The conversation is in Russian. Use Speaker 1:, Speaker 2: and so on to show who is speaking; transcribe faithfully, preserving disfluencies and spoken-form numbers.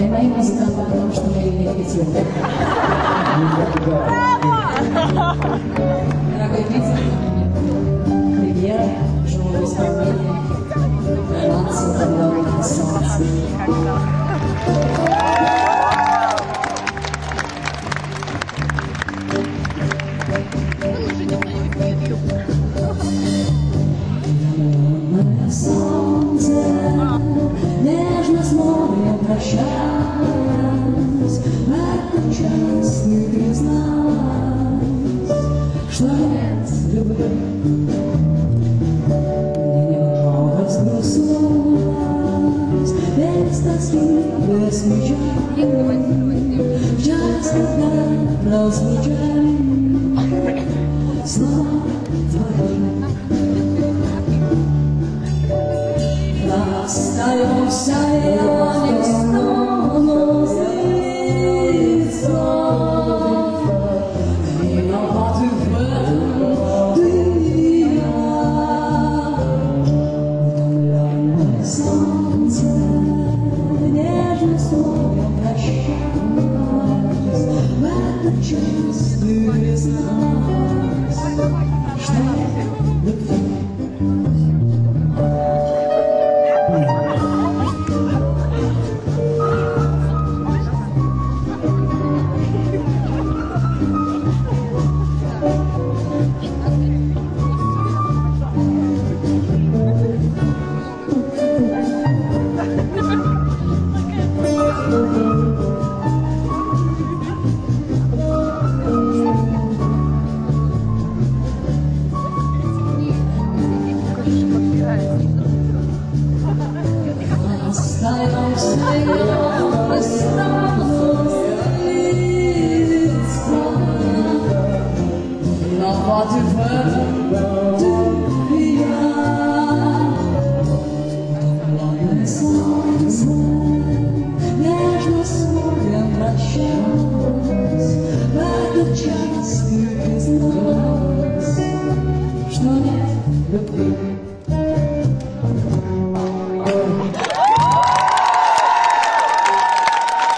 Speaker 1: и мои музыканты, потому что мы не хотим. Дорогой Питер, премьера, живого исполнения, романса, когда солнце. Солнце, нежно с морем прощаясь, в этот час не призналась, что нет любви. Мне немного взгрустнулась, без тоски, без печали, в час, когда разлучаем слова твои. Остаемся, я не стану злиться. Виноваты в этом ты и я. Утомленное солнце, нежно с тобой прощаясь, в этот час ты призналась, что любви. Остаемся, я не стану злиться. Виноваты в этом ты.